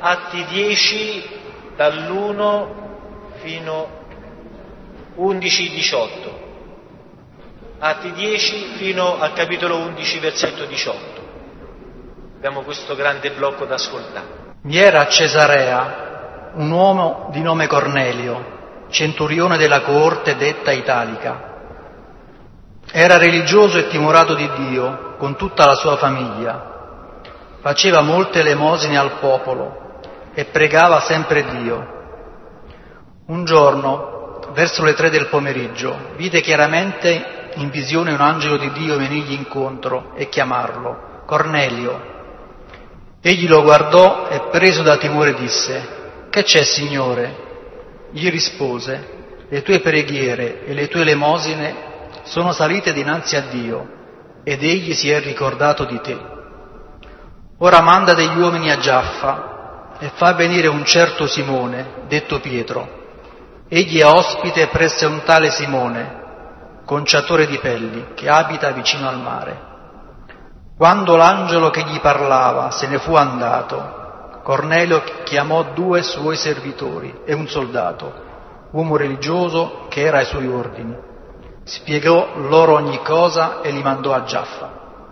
Atti 10 dall'1 fino 11-18. Atti 10 fino al capitolo 11, versetto 18. Abbiamo questo grande blocco da ascoltare. Vi era a Cesarea un uomo di nome Cornelio, centurione della coorte detta Italica. Era religioso e timorato di Dio con tutta la sua famiglia. Faceva molte elemosine al popolo e pregava sempre Dio. Un giorno, verso le 3 del pomeriggio, vide chiaramente in visione un angelo di Dio venirgli incontro e chiamarlo: Cornelio. Egli lo guardò e, preso da timore, disse: «Che c'è, Signore?» Gli rispose: «Le tue preghiere e le tue elemosine sono salite dinanzi a Dio, ed Egli si è ricordato di te. Ora manda degli uomini a Giaffa e fa venire un certo Simone, detto Pietro. Egli è ospite presso un tale Simone, conciatore di pelli, che abita vicino al mare». Quando l'angelo che gli parlava se ne fu andato, Cornelio chiamò 2 suoi servitori e un soldato, uomo religioso che era ai suoi ordini. Spiegò loro ogni cosa e li mandò a Giaffa.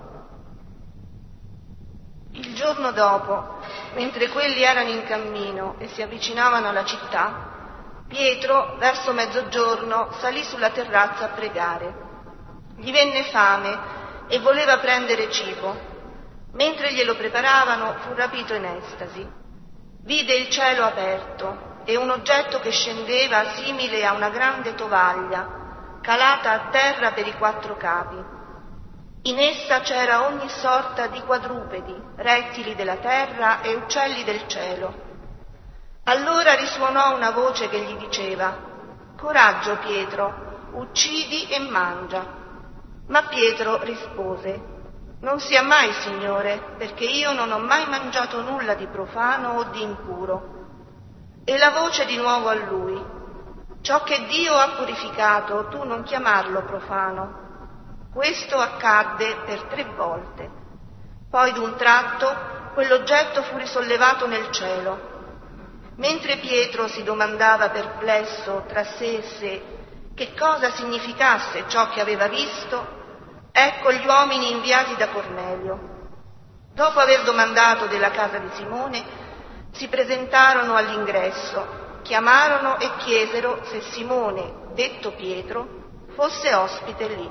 Il giorno dopo, mentre quelli erano in cammino e si avvicinavano alla città, Pietro, verso mezzogiorno, salì sulla terrazza a pregare. Gli venne fame e voleva prendere cibo. Mentre glielo preparavano, fu rapito in estasi. Vide il cielo aperto e un oggetto che scendeva simile a una grande tovaglia, calata a terra per i 4 capi. In essa c'era ogni sorta di quadrupedi, rettili della terra e uccelli del cielo. Allora risuonò una voce che gli diceva: «Coraggio, Pietro, uccidi e mangia». Ma Pietro rispose: «Non sia mai, Signore, perché io non ho mai mangiato nulla di profano o di impuro». E la voce di nuovo a lui: «Ciò che Dio ha purificato, tu non chiamarlo profano». Questo accadde per 3 volte. Poi d'un tratto quell'oggetto fu risollevato nel cielo. Mentre Pietro si domandava perplesso tra sé e sé che cosa significasse ciò che aveva visto, ecco gli uomini inviati da Cornelio. Dopo aver domandato della casa di Simone, si presentarono all'ingresso, chiamarono e chiesero se Simone, detto Pietro, fosse ospite lì.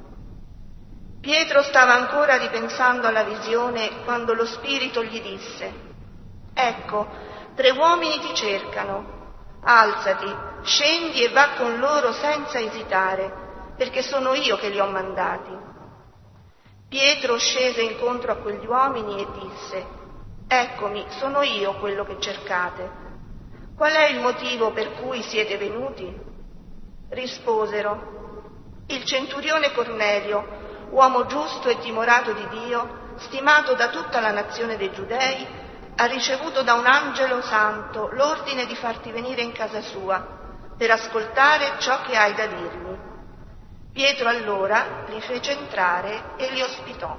Pietro stava ancora ripensando alla visione quando lo Spirito gli disse: «Ecco, 3 uomini ti cercano. Alzati, scendi e va con loro senza esitare, perché sono io che li ho mandati». Pietro scese incontro a quegli uomini e disse: «Eccomi, sono io quello che cercate. Qual è il motivo per cui siete venuti?» Risposero: «Il centurione Cornelio, uomo giusto e timorato di Dio, stimato da tutta la nazione dei Giudei, ha ricevuto da un angelo santo l'ordine di farti venire in casa sua per ascoltare ciò che hai da dirgli». Pietro allora li fece entrare e li ospitò.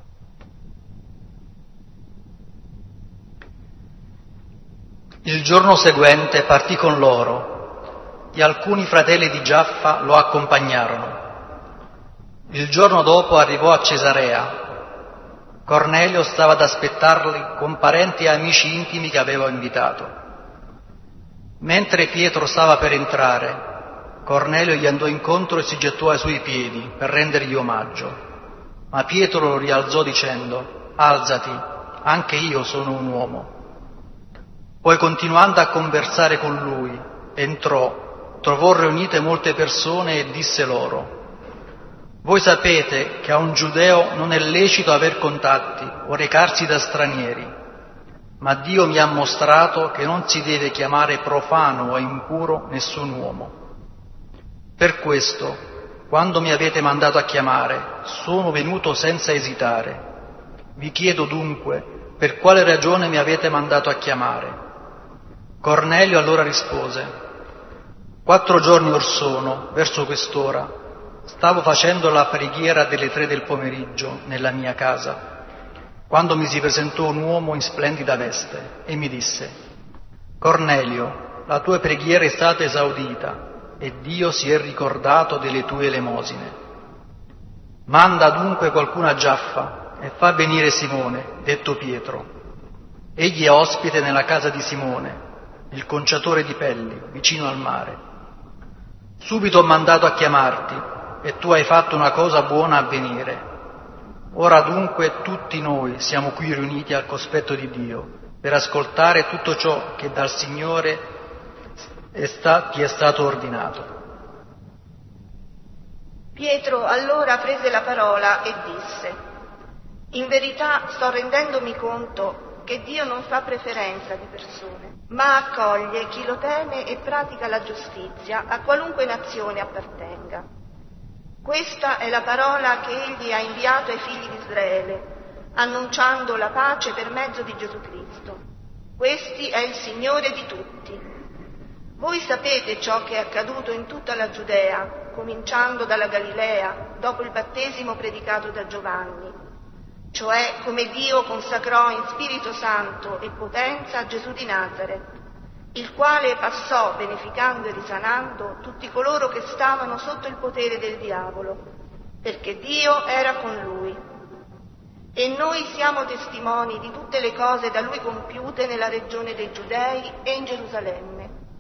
Il giorno seguente partì con loro e alcuni fratelli di Giaffa lo accompagnarono. Il giorno dopo arrivò a Cesarea. Cornelio stava ad aspettarli con parenti e amici intimi che aveva invitato. Mentre Pietro stava per entrare, Cornelio gli andò incontro e si gettò ai suoi piedi per rendergli omaggio. Ma Pietro lo rialzò dicendo: «Alzati, anche io sono un uomo». Poi, continuando a conversare con lui, entrò, trovò riunite molte persone e disse loro: «Voi sapete che a un giudeo non è lecito aver contatti o recarsi da stranieri, ma Dio mi ha mostrato che non si deve chiamare profano o impuro nessun uomo. Per questo, quando mi avete mandato a chiamare, sono venuto senza esitare. Vi chiedo dunque, per quale ragione mi avete mandato a chiamare?» Cornelio allora rispose: 4 giorni or sono, verso quest'ora, stavo facendo la preghiera delle 3 del pomeriggio nella mia casa quando mi si presentò un uomo in splendida veste e mi disse: Cornelio, la tua preghiera è stata esaudita e Dio si è ricordato delle tue elemosine. Manda dunque qualcuno a Giaffa e fa venire Simone, detto Pietro. Egli è ospite nella casa di Simone, il conciatore di pelli, vicino al mare. Subito ho mandato a chiamarti e tu hai fatto una cosa buona a venire. Ora dunque tutti noi siamo qui riuniti al cospetto di Dio per ascoltare tutto ciò che dal Signore ti è stato ordinato. Pietro allora prese la parola e disse: in verità sto rendendomi conto che Dio non fa preferenza di persone, ma accoglie chi lo teme e pratica la giustizia a qualunque nazione appartenga. Questa è la parola che Egli ha inviato ai figli di Israele, annunciando la pace per mezzo di Gesù Cristo. Questi è il Signore di tutti. Voi sapete ciò che è accaduto in tutta la Giudea, cominciando dalla Galilea, dopo il battesimo predicato da Giovanni, cioè come Dio consacrò in Spirito Santo e potenza Gesù di Nazaret, il quale passò beneficando e risanando tutti coloro che stavano sotto il potere del diavolo, perché Dio era con lui. E noi siamo testimoni di tutte le cose da lui compiute nella regione dei Giudei e in Gerusalemme.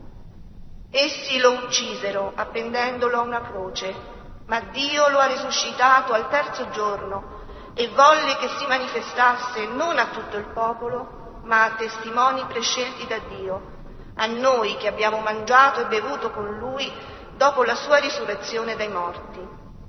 Essi lo uccisero appendendolo a una croce, ma Dio lo ha risuscitato al terzo giorno e volle che si manifestasse non a tutto il popolo, ma a testimoni prescelti da Dio, a noi che abbiamo mangiato e bevuto con lui dopo la sua risurrezione dai morti.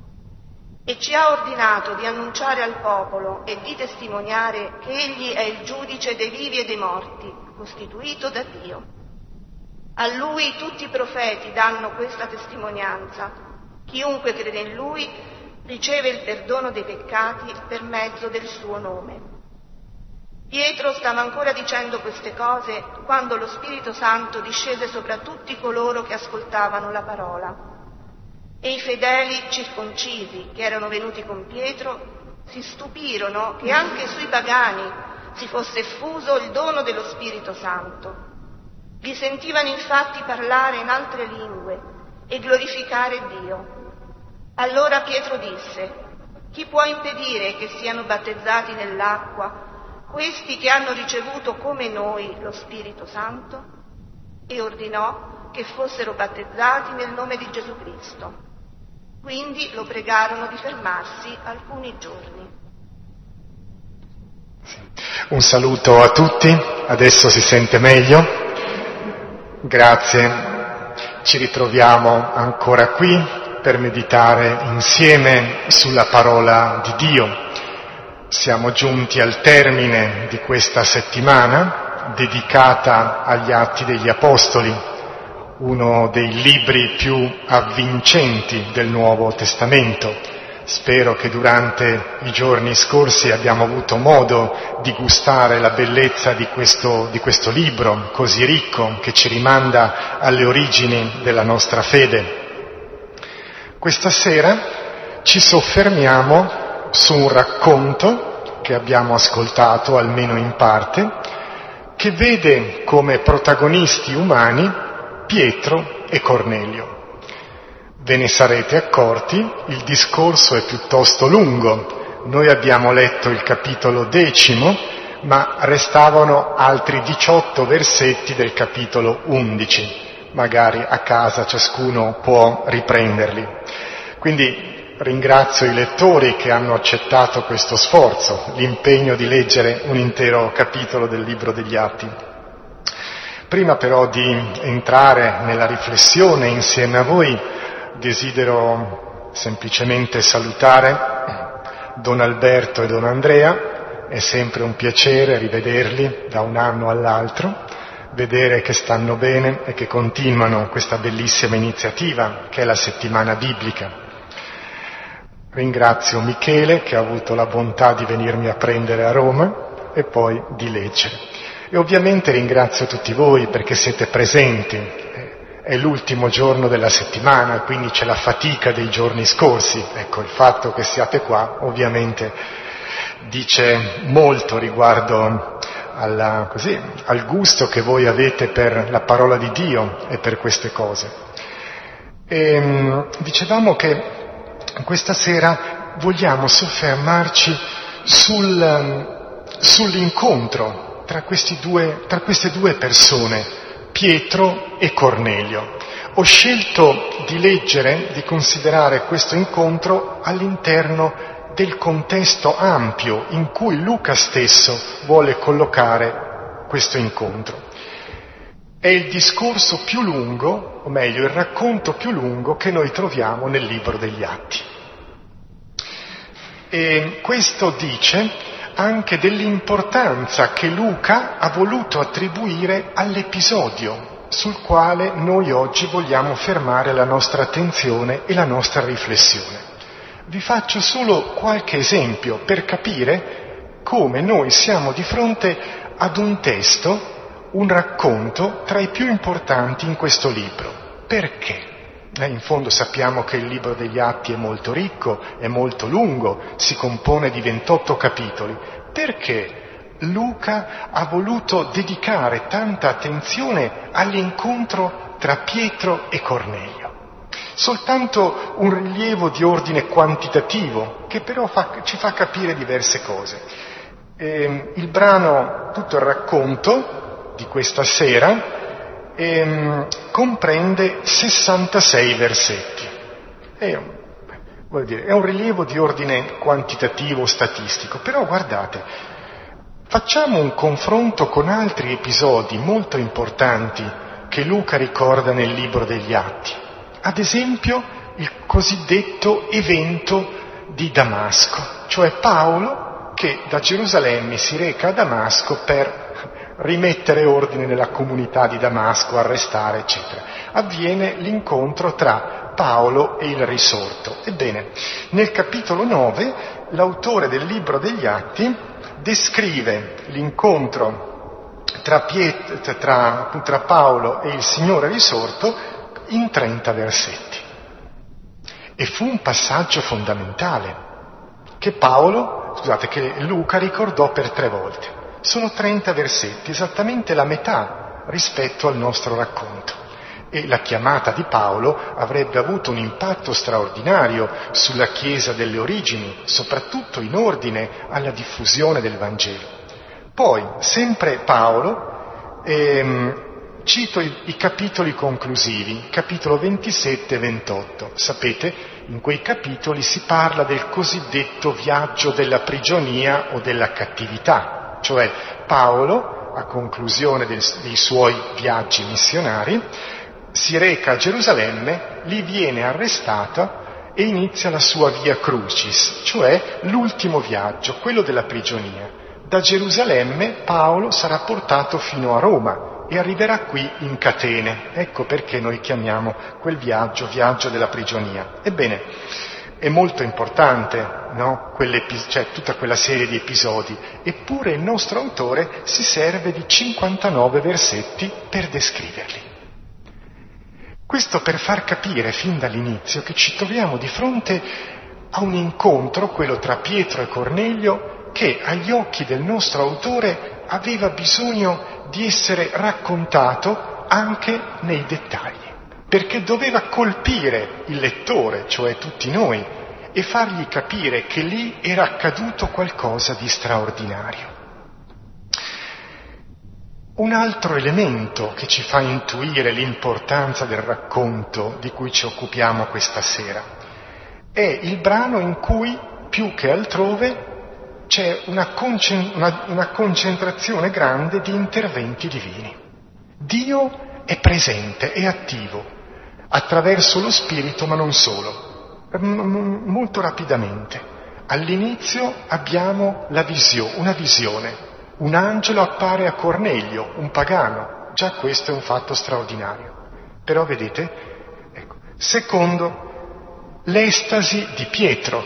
E ci ha ordinato di annunciare al popolo e di testimoniare che Egli è il giudice dei vivi e dei morti, costituito da Dio. A Lui tutti i profeti danno questa testimonianza. Chiunque crede in Lui riceve il perdono dei peccati per mezzo del suo nome. Pietro stava ancora dicendo queste cose quando lo Spirito Santo discese sopra tutti coloro che ascoltavano la parola. E i fedeli circoncisi che erano venuti con Pietro si stupirono che anche sui pagani si fosse effuso il dono dello Spirito Santo. Li sentivano infatti parlare in altre lingue e glorificare Dio. Allora Pietro disse: chi può impedire che siano battezzati nell'acqua questi che hanno ricevuto come noi lo Spirito Santo? E ordinò che fossero battezzati nel nome di Gesù Cristo. Quindi lo pregarono di fermarsi alcuni giorni. Un saluto a tutti, adesso si sente meglio. Grazie, ci ritroviamo ancora qui per meditare insieme sulla parola di Dio. Siamo giunti al termine di questa settimana dedicata agli Atti degli Apostoli, uno dei libri più avvincenti del Nuovo Testamento. Spero che durante i giorni scorsi abbiamo avuto modo di gustare la bellezza di questo libro così ricco che ci rimanda alle origini della nostra fede. Questa sera ci soffermiamo su un racconto che abbiamo ascoltato, almeno in parte, che vede come protagonisti umani Pietro e Cornelio. Ve ne sarete accorti, il discorso è piuttosto lungo. Noi abbiamo letto il capitolo 10, ma restavano altri 18 versetti del capitolo 11. Magari a casa ciascuno può riprenderli. Quindi ringrazio i lettori che hanno accettato questo sforzo, l'impegno di leggere un intero capitolo del libro degli Atti. Prima però di entrare nella riflessione insieme a voi, desidero semplicemente salutare Don Alberto e Don Andrea. È sempre un piacere rivederli da un anno all'altro, vedere che stanno bene e che continuano questa bellissima iniziativa che è la settimana biblica. Ringrazio Michele che ha avuto la bontà di venirmi a prendere a Roma e poi di leggere. E ovviamente ringrazio tutti voi perché siete presenti. È l'ultimo giorno della settimana, quindi c'è la fatica dei giorni scorsi. Ecco, il fatto che siate qua ovviamente dice molto riguardo al gusto che voi avete per la parola di Dio e per queste cose. E dicevamo che questa sera vogliamo soffermarci sull'incontro tra queste due persone, Pietro e Cornelio. Ho scelto di considerare questo incontro all'interno del contesto ampio in cui Luca stesso vuole collocare questo incontro. È il discorso più lungo, o meglio, il racconto più lungo che noi troviamo nel libro degli Atti. E questo dice anche dell'importanza che Luca ha voluto attribuire all'episodio sul quale noi oggi vogliamo fermare la nostra attenzione e la nostra riflessione. Vi faccio solo qualche esempio per capire come noi siamo di fronte ad un testo, un racconto tra i più importanti in questo libro. Perché? In fondo sappiamo che il libro degli Atti è molto ricco, è molto lungo, si compone di 28 capitoli. Perché Luca ha voluto dedicare tanta attenzione all'incontro tra Pietro e Cornelio? Soltanto un rilievo di ordine quantitativo, che però ci fa capire diverse cose. Il brano, tutto il racconto di questa sera, comprende 66 versetti. È un rilievo di ordine quantitativo, statistico, però guardate, facciamo un confronto con altri episodi molto importanti che Luca ricorda nel libro degli Atti. Ad esempio il cosiddetto evento di Damasco, cioè Paolo che da Gerusalemme si reca a Damasco per rimettere ordine nella comunità di Damasco, arrestare, eccetera. Avviene l'incontro tra Paolo e il risorto. Ebbene, nel capitolo 9 l'autore del libro degli Atti descrive l'incontro tra Paolo e il Signore risorto in 30 versetti. E fu un passaggio fondamentale che Luca ricordò per 3 volte. Sono 30 versetti, esattamente la metà rispetto al nostro racconto. E la chiamata di Paolo avrebbe avuto un impatto straordinario sulla Chiesa delle origini, soprattutto in ordine alla diffusione del Vangelo. Poi, sempre Paolo, cito i capitoli conclusivi, capitolo 27 e 28. Sapete, in quei capitoli si parla del cosiddetto viaggio della prigionia o della cattività, cioè Paolo, a conclusione dei suoi viaggi missionari, si reca a Gerusalemme, lì viene arrestato e inizia la sua via crucis, cioè l'ultimo viaggio, quello della prigionia. Da Gerusalemme Paolo sarà portato fino a Roma e arriverà qui in catene. Ecco perché noi chiamiamo quel viaggio della prigionia. Ebbene, è molto importante, no? Tutta quella serie di episodi. Eppure il nostro autore si serve di 59 versetti per descriverli. Questo per far capire fin dall'inizio che ci troviamo di fronte a un incontro, quello tra Pietro e Cornelio, che agli occhi del nostro autore aveva bisogno di essere raccontato anche nei dettagli, perché doveva colpire il lettore, cioè tutti noi, e fargli capire che lì era accaduto qualcosa di straordinario. Un altro elemento che ci fa intuire l'importanza del racconto di cui ci occupiamo questa sera è il brano in cui, più che altrove, c'è una concentrazione grande di interventi divini. Dio è presente, è attivo, attraverso lo Spirito, ma non solo. Molto rapidamente. All'inizio abbiamo una visione. Un angelo appare a Cornelio, un pagano. Già questo è un fatto straordinario. Però vedete, secondo, l'estasi di Pietro.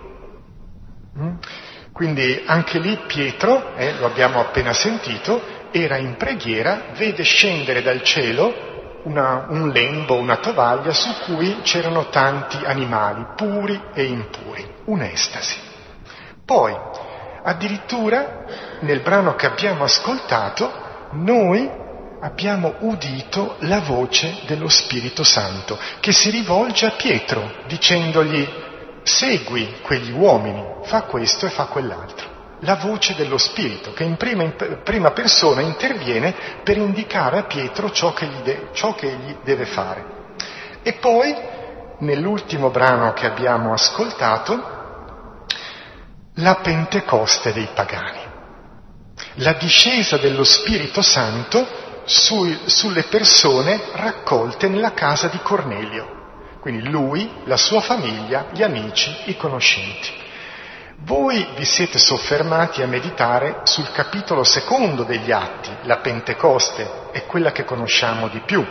Quindi anche lì Pietro, lo abbiamo appena sentito, era in preghiera, vede scendere dal cielo un lembo, una tovaglia su cui c'erano tanti animali, puri e impuri, un'estasi. Poi Addirittura nel brano che abbiamo ascoltato noi abbiamo udito la voce dello Spirito Santo che si rivolge a Pietro dicendogli: segui quegli uomini, fa questo e fa quell'altro. La voce dello Spirito che in prima persona interviene per indicare a Pietro ciò che egli deve fare. E poi, nell'ultimo brano che abbiamo ascoltato, la Pentecoste dei pagani, la discesa dello Spirito Santo sulle persone raccolte nella casa di Cornelio, quindi lui, la sua famiglia, gli amici, i conoscenti. Voi vi siete soffermati a meditare sul capitolo 2 degli Atti, la Pentecoste è quella che conosciamo di più.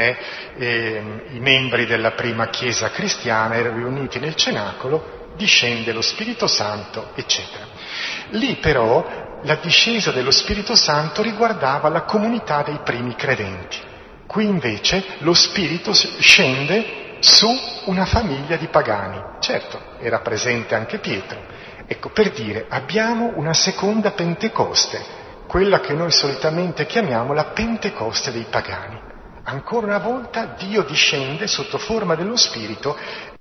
I membri della prima Chiesa cristiana erano riuniti nel cenacolo, discende lo Spirito Santo, eccetera. Lì però la discesa dello Spirito Santo riguardava la comunità dei primi credenti. Qui invece lo Spirito scende su una famiglia di pagani. Certo, era presente anche Pietro. Ecco, per dire, abbiamo una seconda Pentecoste, quella che noi solitamente chiamiamo la Pentecoste dei pagani. Ancora una volta Dio discende sotto forma dello Spirito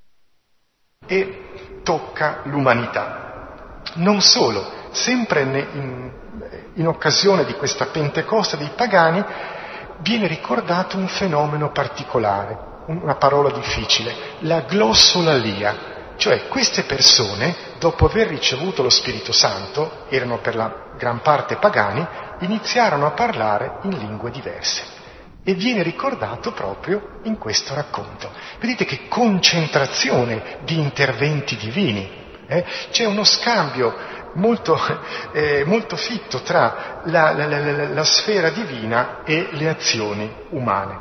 e tocca l'umanità. Non solo, sempre in occasione di questa Pentecoste dei pagani viene ricordato un fenomeno particolare, una parola difficile, la glossolalia. Cioè queste persone, dopo aver ricevuto lo Spirito Santo, erano per la gran parte pagani, iniziarono a parlare in lingue diverse. E viene ricordato proprio in questo racconto. Vedete che concentrazione di interventi divini. C'è uno scambio molto fitto tra la sfera divina e le azioni umane.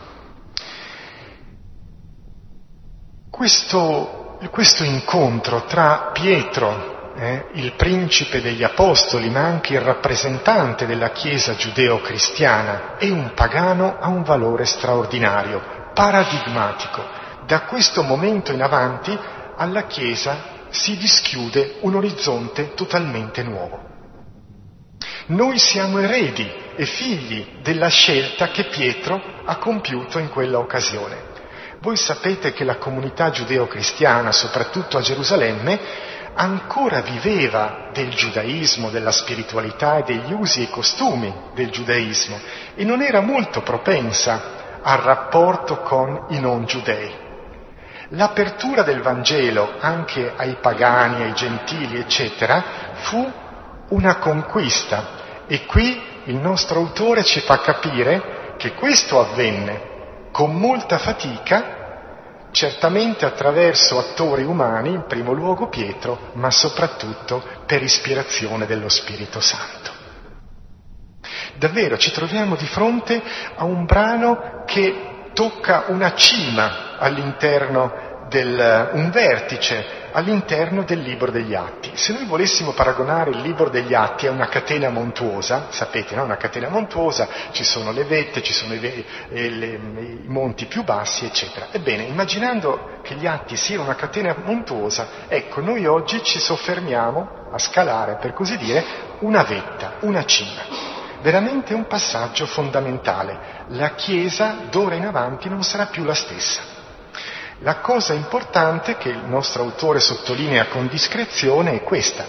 Questo incontro tra Pietro, il principe degli apostoli, ma anche il rappresentante della Chiesa giudeo-cristiana, e un pagano ha un valore straordinario, paradigmatico. Da questo momento in avanti alla Chiesa si dischiude un orizzonte totalmente nuovo. Noi siamo eredi e figli della scelta che Pietro ha compiuto in quella occasione. Voi sapete che la comunità giudeo-cristiana, soprattutto a Gerusalemme, ancora viveva del giudaismo, della spiritualità e degli usi e costumi del giudaismo e non era molto propensa al rapporto con i non giudei. L'apertura del Vangelo anche ai pagani, ai gentili, eccetera, fu una conquista e qui il nostro autore ci fa capire che questo avvenne con molta fatica, certamente attraverso attori umani, in primo luogo Pietro, ma soprattutto per ispirazione dello Spirito Santo. Davvero ci troviamo di fronte a un brano che tocca una cima all'interno un vertice all'interno del libro degli Atti. Se noi volessimo paragonare il libro degli Atti a una catena montuosa, sapete, no? Una catena montuosa, ci sono le vette, ci sono i monti più bassi, eccetera. Ebbene, immaginando che gli Atti siano una catena montuosa, ecco, noi oggi ci soffermiamo a scalare, per così dire, una vetta, una cima. Veramente un passaggio fondamentale. La Chiesa d'ora in avanti non sarà più la stessa. La cosa importante che il nostro autore sottolinea con discrezione è questa.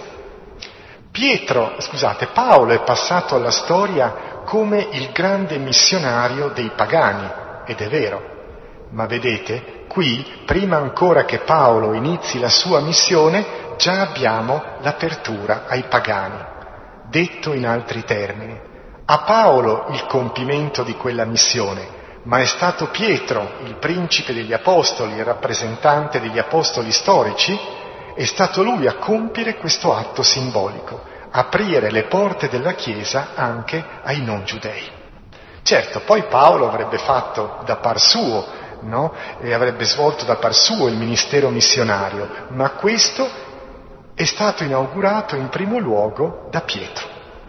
Paolo è passato alla storia come il grande missionario dei pagani, ed è vero. Ma vedete, qui, prima ancora che Paolo inizi la sua missione, già abbiamo l'apertura ai pagani. Detto in altri termini, a Paolo il compimento di quella missione, ma è stato Pietro, il principe degli apostoli, il rappresentante degli apostoli storici, è stato lui a compiere questo atto simbolico, aprire le porte della Chiesa anche ai non giudei. Certo, poi Paolo avrebbe fatto da par suo, no? E avrebbe svolto da par suo il ministero missionario, ma questo è stato inaugurato in primo luogo da Pietro.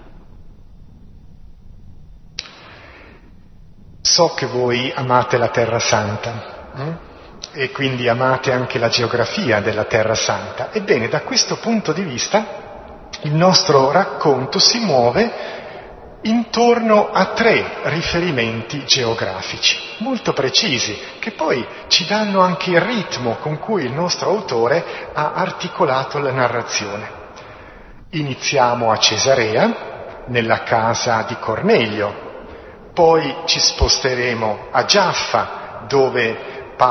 So che voi amate la Terra Santa e quindi amate anche la geografia della Terra Santa. Ebbene, da questo punto di vista, il nostro racconto si muove intorno a 3 riferimenti geografici molto precisi, che poi ci danno anche il ritmo con cui il nostro autore ha articolato la narrazione. Iniziamo a Cesarea, nella casa di Cornelio, poi ci sposteremo a Giaffa, dove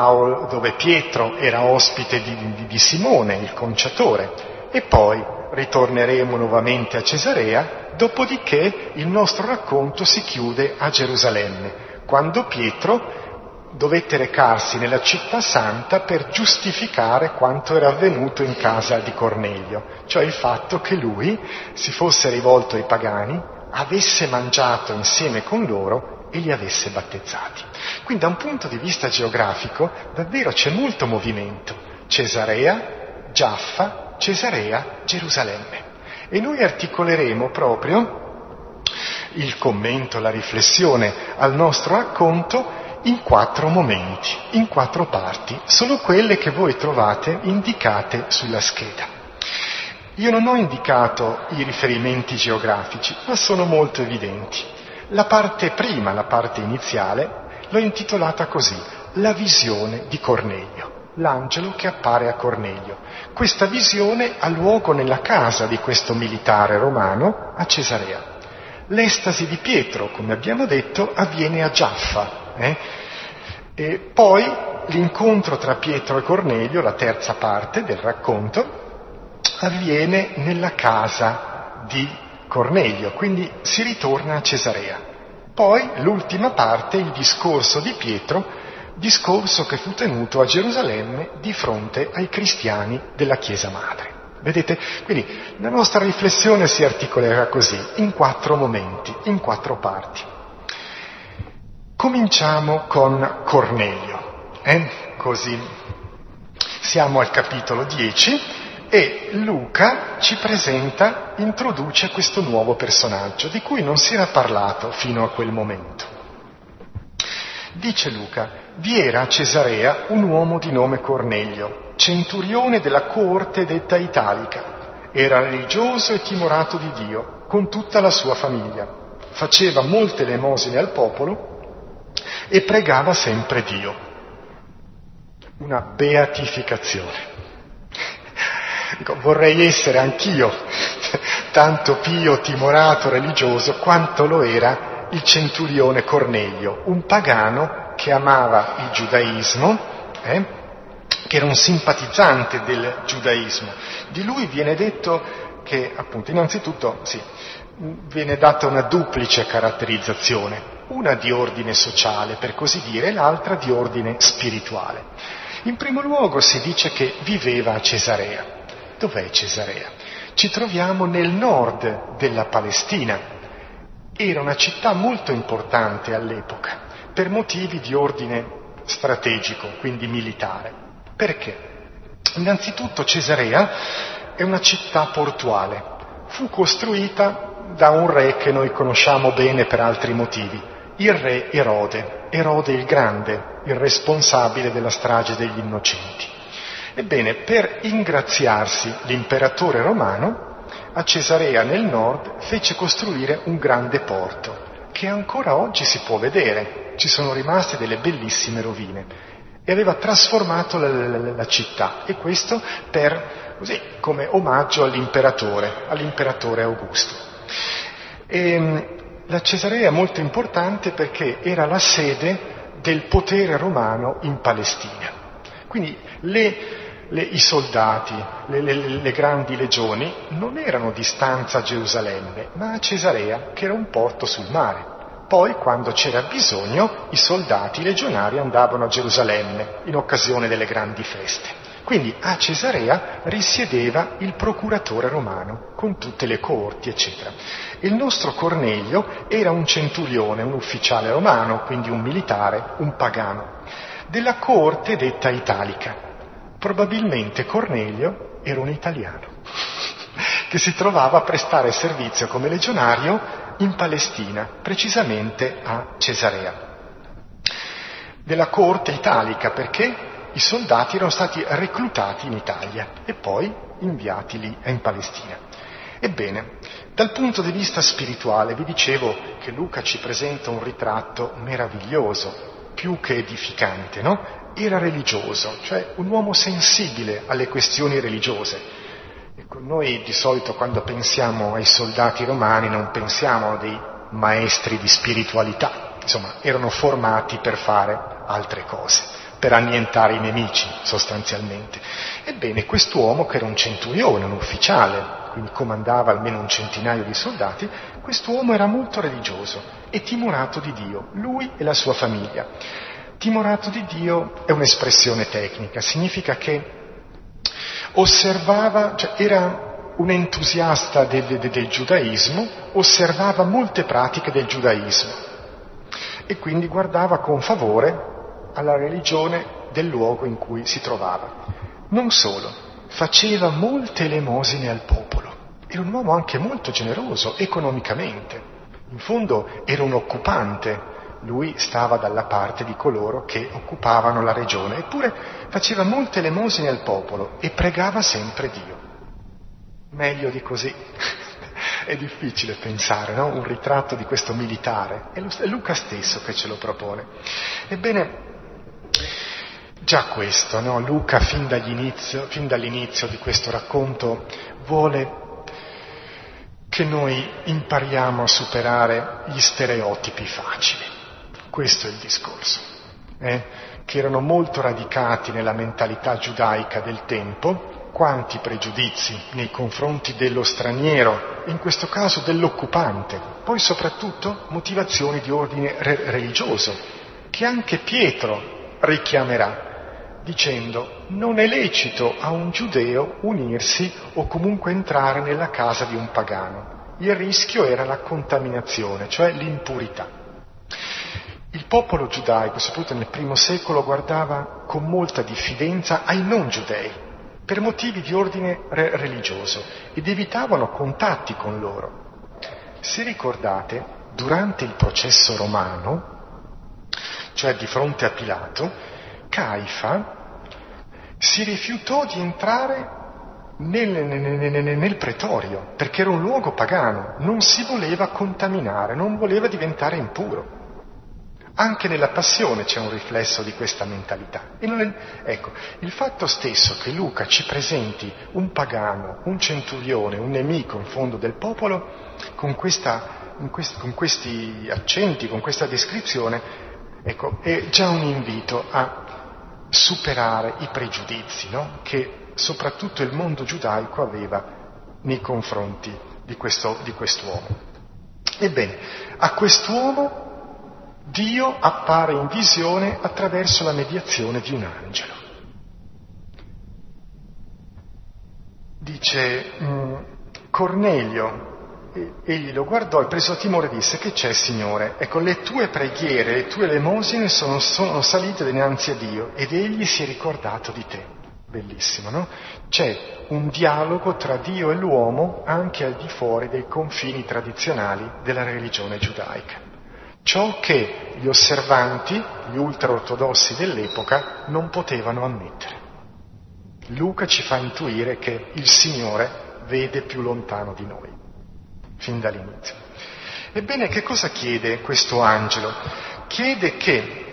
Pietro era ospite di Simone, il conciatore, e poi ritorneremo nuovamente a Cesarea, dopodiché il nostro racconto si chiude a Gerusalemme, quando Pietro dovette recarsi nella città santa per giustificare quanto era avvenuto in casa di Cornelio, cioè il fatto che lui si fosse rivolto ai pagani, avesse mangiato insieme con loro e li avesse battezzati. Quindi da un punto di vista geografico davvero c'è molto movimento. Cesarea, Giaffa, Cesarea, Gerusalemme. E noi articoleremo proprio il commento, la riflessione al nostro racconto in 4 momenti, in 4 parti, sono quelle che voi trovate indicate sulla scheda. Io non ho indicato i riferimenti geografici, ma sono molto evidenti. La parte prima, la parte iniziale, l'ho intitolata così: la visione di Cornelio, l'angelo che appare a Cornelio. Questa visione ha luogo nella casa di questo militare romano a Cesarea. L'estasi di Pietro, come abbiamo detto, avviene a Giaffa. E poi l'incontro tra Pietro e Cornelio, la terza parte del racconto, avviene nella casa di Cornelio, quindi si ritorna a Cesarea. Poi l'ultima parte, il discorso di Pietro, discorso che fu tenuto a Gerusalemme di fronte ai cristiani della Chiesa Madre. Vedete? Quindi la nostra riflessione si articolerà così, in 4 momenti, in 4 parti. Cominciamo con Cornelio, così siamo al capitolo 10 e Luca ci introduce questo nuovo personaggio di cui non si era parlato fino a quel momento. Dice Luca: vi era a Cesarea un uomo di nome Cornelio, centurione della coorte detta Italica. Era religioso e timorato di Dio, con tutta la sua famiglia. Faceva molte elemosine al popolo e pregava sempre Dio. Una beatificazione. Vorrei essere anch'io tanto pio, timorato, religioso quanto lo era il centurione Cornelio, un pagano che amava il giudaismo, che era un simpatizzante del giudaismo. Di lui viene detto che, appunto, innanzitutto, viene data una duplice caratterizzazione, una di ordine sociale, per così dire, e l'altra di ordine spirituale. In primo luogo si dice che viveva a Cesarea. Dov'è Cesarea? Ci troviamo nel nord della Palestina. Era una città molto importante all'epoca, per motivi di ordine strategico, quindi militare. Perché? Innanzitutto Cesarea è una città portuale. Fu costruita da un re che noi conosciamo bene per altri motivi, il re Erode il Grande, il responsabile della strage degli innocenti. Ebbene, per ingraziarsi l'imperatore romano, a Cesarea nel nord fece costruire un grande porto, che ancora oggi si può vedere, ci sono rimaste delle bellissime rovine, e aveva trasformato la città, e questo come omaggio all'imperatore Augusto. E la Cesarea è molto importante perché era la sede del potere romano in Palestina. Quindi i soldati, le grandi legioni non erano di stanza a Gerusalemme, ma a Cesarea, che era un porto sul mare. Poi, quando c'era bisogno, i soldati legionari andavano a Gerusalemme in occasione delle grandi feste. Quindi a Cesarea risiedeva il procuratore romano, con tutte le coorti, eccetera. Il nostro Cornelio era un centurione, un ufficiale romano, quindi un militare, un pagano, della coorte detta Italica. Probabilmente Cornelio era un italiano, che si trovava a prestare servizio come legionario in Palestina, precisamente a Cesarea. Della coorte italica, perché i soldati erano stati reclutati in Italia e poi inviati lì in Palestina. Ebbene, dal punto di vista spirituale vi dicevo che Luca ci presenta un ritratto meraviglioso, più che edificante, no? Era religioso, cioè un uomo sensibile alle questioni religiose. Ecco, noi di solito quando pensiamo ai soldati romani non pensiamo a dei maestri di spiritualità, insomma, erano formati per fare altre cose, per annientare i nemici sostanzialmente. Ebbene, quest'uomo, che era un centurione, un ufficiale, quindi comandava almeno un centinaio di soldati, quest'uomo era molto religioso e timorato di Dio, lui e la sua famiglia. Timorato di Dio è un'espressione tecnica, significa che osservava, cioè era un entusiasta del giudaismo, osservava molte pratiche del giudaismo e quindi guardava con favore alla religione del luogo in cui si trovava. Non solo, faceva molte elemosine al popolo. Era un uomo anche molto generoso economicamente. In fondo era un occupante. Lui stava dalla parte di coloro che occupavano la regione, eppure faceva molte elemosine al popolo e pregava sempre Dio. Meglio di così. È difficile pensare, no? Un ritratto di questo militare. È Luca stesso che ce lo propone. Ebbene, già questo, no? Luca fin dall'inizio di questo racconto vuole che noi impariamo a superare gli stereotipi facili. Questo è il discorso, che erano molto radicati nella mentalità giudaica del tempo, quanti pregiudizi nei confronti dello straniero, in questo caso dell'occupante, poi soprattutto motivazioni di ordine religioso, che anche Pietro richiamerà, dicendo: non è lecito a un giudeo unirsi o comunque entrare nella casa di un pagano. Il rischio era la contaminazione, cioè l'impurità. Il popolo giudaico, soprattutto nel primo secolo, guardava con molta diffidenza ai non giudei, per motivi di ordine religioso, ed evitavano contatti con loro. Se ricordate, durante il processo romano, cioè di fronte a Pilato, Caifa si rifiutò di entrare nel pretorio, perché era un luogo pagano, non si voleva contaminare, non voleva diventare impuro. Anche nella passione c'è un riflesso di questa mentalità. Ecco, il fatto stesso che Luca ci presenti un pagano, un centurione, un nemico in fondo del popolo, con questi accenti, con questa descrizione, ecco, è già un invito a superare i pregiudizi, no? Che soprattutto il mondo giudaico aveva nei confronti di quest'uomo. Ebbene, a quest'uomo Dio appare in visione attraverso la mediazione di un angelo. Dice Cornelio, egli lo guardò e preso timore disse: che c'è, Signore? Ecco, le tue preghiere, le tue elemosine sono salite dinanzi a Dio ed egli si è ricordato di te. Bellissimo, no? C'è un dialogo tra Dio e l'uomo anche al di fuori dei confini tradizionali della religione giudaica. Ciò che gli osservanti, gli ultraortodossi dell'epoca, non potevano ammettere. Luca ci fa intuire che il Signore vede più lontano di noi, fin dall'inizio. Ebbene, che cosa chiede questo angelo? Chiede che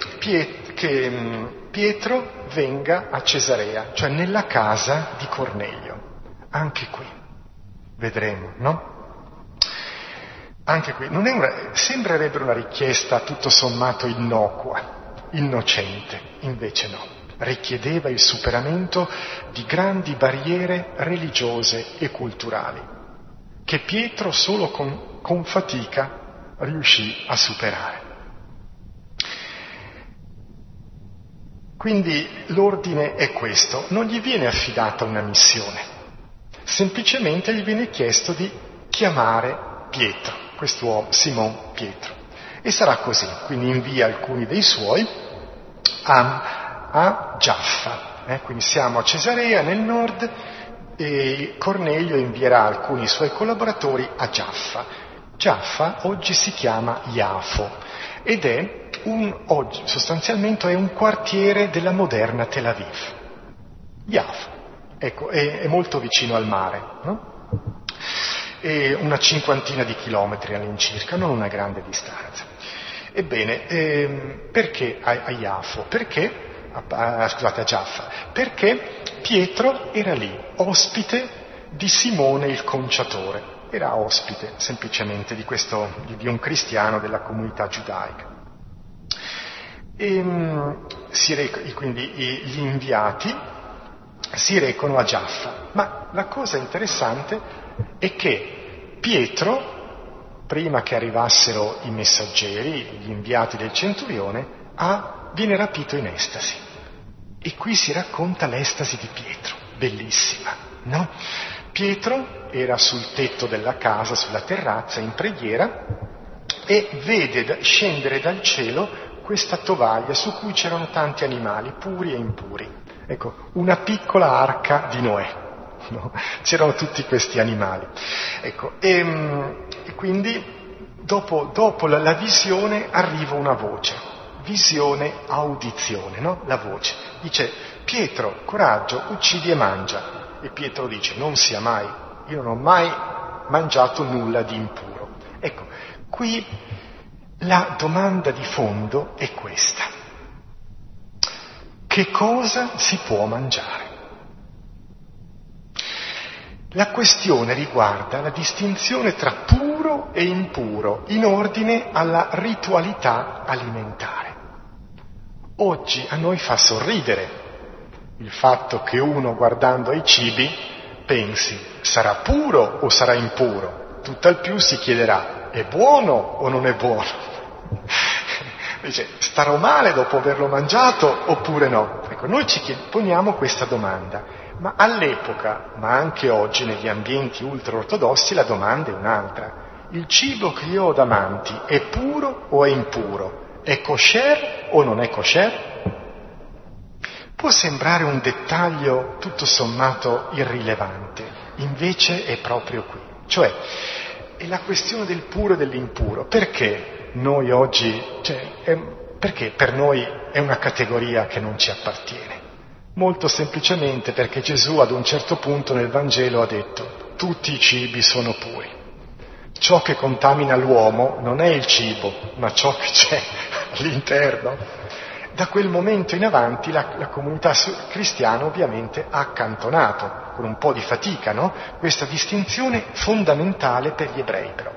Pietro venga a Cesarea, cioè nella casa di Cornelio. Anche qui, vedremo, no? Anche qui, sembrerebbe una richiesta tutto sommato innocua, innocente, invece no. Richiedeva il superamento di grandi barriere religiose e culturali, che Pietro solo con fatica riuscì a superare. Quindi l'ordine è questo: non gli viene affidata una missione, semplicemente gli viene chiesto di chiamare Pietro, quest'uomo, Simon Pietro. E sarà così, quindi invia alcuni dei suoi a Giaffa. Quindi siamo a Cesarea nel nord e Cornelio invierà alcuni suoi collaboratori a Giaffa. Giaffa oggi si chiama Iafo ed è oggi sostanzialmente è un quartiere della moderna Tel Aviv. Iafo, ecco, è molto vicino al mare, no? e una 50 di chilometri all'incirca, non una grande distanza. Ebbene, perché a Iafo? A Giaffa? Perché Pietro era lì, ospite di Simone il Conciatore, era ospite semplicemente di un cristiano della comunità giudaica. Quindi gli inviati si recano a Giaffa, ma la cosa interessante è che Pietro, prima che arrivassero i messaggeri, gli inviati del centurione, viene rapito in estasi. E qui si racconta l'estasi di Pietro, bellissima, no? Pietro era sul tetto della casa, sulla terrazza, in preghiera, e vede scendere dal cielo questa tovaglia su cui c'erano tanti animali, puri e impuri. Ecco, una piccola arca di Noè, no? C'erano tutti questi animali. Ecco, e quindi dopo la visione arriva una voce, visione, audizione, no? La voce dice: Pietro, coraggio, uccidi e mangia. E Pietro dice: non sia mai, io non ho mai mangiato nulla di impuro. Ecco, qui la domanda di fondo è questa: che cosa si può mangiare? La questione riguarda la distinzione tra puro e impuro in ordine alla ritualità alimentare. Oggi a noi fa sorridere il fatto che uno, guardando ai cibi, pensi: sarà puro o sarà impuro? Tutt'al più si chiederà: è buono o non è buono? Dice: starò male dopo averlo mangiato oppure no? Ecco, noi ci poniamo questa domanda, ma all'epoca, ma anche oggi negli ambienti ultra-ortodossi, la domanda è un'altra. Il cibo che io ho davanti è puro o è impuro? È kosher o non è kosher? Può sembrare un dettaglio tutto sommato irrilevante, invece è proprio qui. Cioè, è la questione del puro e dell'impuro. Perché noi oggi, perché per noi è una categoria che non ci appartiene? Molto semplicemente perché Gesù ad un certo punto nel Vangelo ha detto: tutti i cibi sono puri. Ciò che contamina l'uomo non è il cibo, ma ciò che c'è all'interno. Da quel momento in avanti la comunità cristiana ovviamente ha accantonato, con un po' di fatica, no? Questa distinzione fondamentale per gli ebrei però.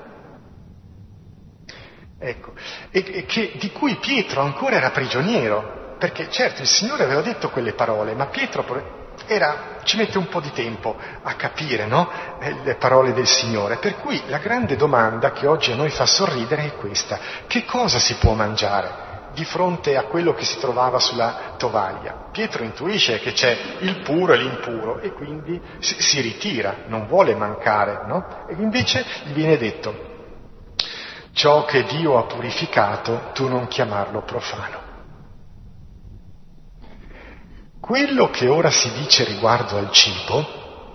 Ecco, di cui Pietro ancora era prigioniero, perché certo il Signore aveva detto quelle parole, ma Pietro ci mette un po' di tempo a capire, no? Le parole del Signore. Per cui la grande domanda che oggi a noi fa sorridere è questa: che cosa si può mangiare di fronte a quello che si trovava sulla tovaglia? Pietro intuisce che c'è il puro e l'impuro e quindi si ritira, non vuole mancare, no? E invece gli viene detto: ciò che Dio ha purificato, tu non chiamarlo profano. Quello che ora si dice riguardo al cibo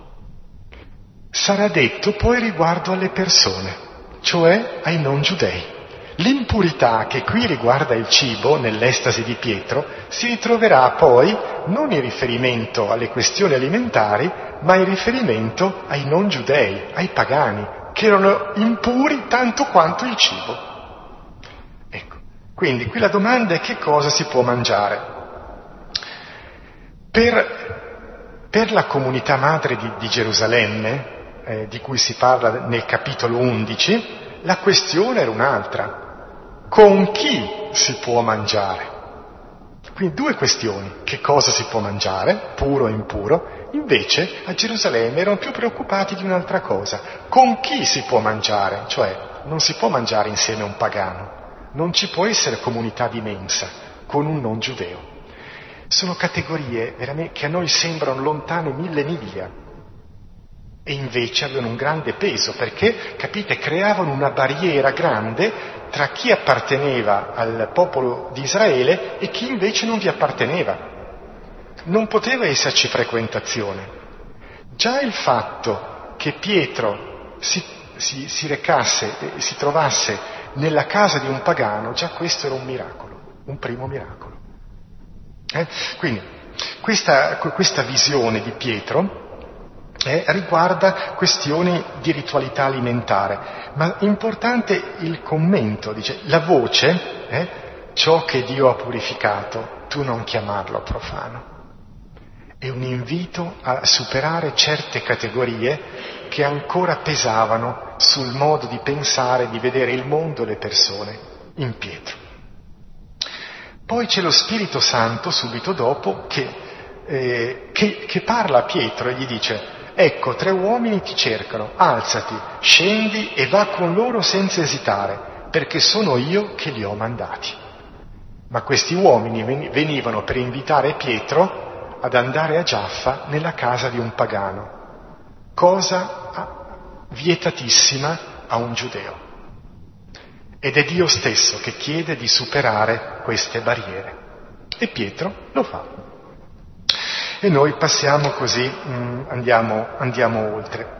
sarà detto poi riguardo alle persone, cioè ai non giudei. L'impurità che qui riguarda il cibo, nell'estasi di Pietro, si ritroverà poi non in riferimento alle questioni alimentari, ma in riferimento ai non giudei, ai pagani, che erano impuri tanto quanto il cibo. Ecco, quindi qui la domanda è: che cosa si può mangiare? Per la comunità madre di Gerusalemme, di cui si parla nel capitolo 11, la questione era un'altra: con chi si può mangiare? Quindi due questioni: che cosa si può mangiare, puro e impuro. Invece a Gerusalemme erano più preoccupati di un'altra cosa: con chi si può mangiare? Cioè non si può mangiare insieme a un pagano, non ci può essere comunità di mensa con un non giudeo. Sono categorie veramente che a noi sembrano lontane 1000 miglia e invece avevano un grande peso, perché, capite, creavano una barriera grande tra chi apparteneva al popolo di Israele e chi invece non vi apparteneva. Non poteva esserci frequentazione. Già il fatto che Pietro si recasse e si trovasse nella casa di un pagano, già questo era un miracolo, un primo miracolo. Quindi questa visione di Pietro riguarda questioni di ritualità alimentare, ma importante il commento, dice la voce, ciò che Dio ha purificato, tu non chiamarlo profano. È un invito a superare certe categorie che ancora pesavano sul modo di pensare, di vedere il mondo e le persone in Pietro. Poi c'è lo Spirito Santo subito dopo che parla a Pietro e gli dice: ecco, 3 uomini ti cercano, alzati, scendi e va con loro senza esitare, perché sono io che li ho mandati. Ma questi uomini venivano per invitare Pietro ad andare a Giaffa nella casa di un pagano, cosa vietatissima a un giudeo. Ed è Dio stesso che chiede di superare queste barriere. E Pietro lo fa. E noi passiamo così, andiamo oltre.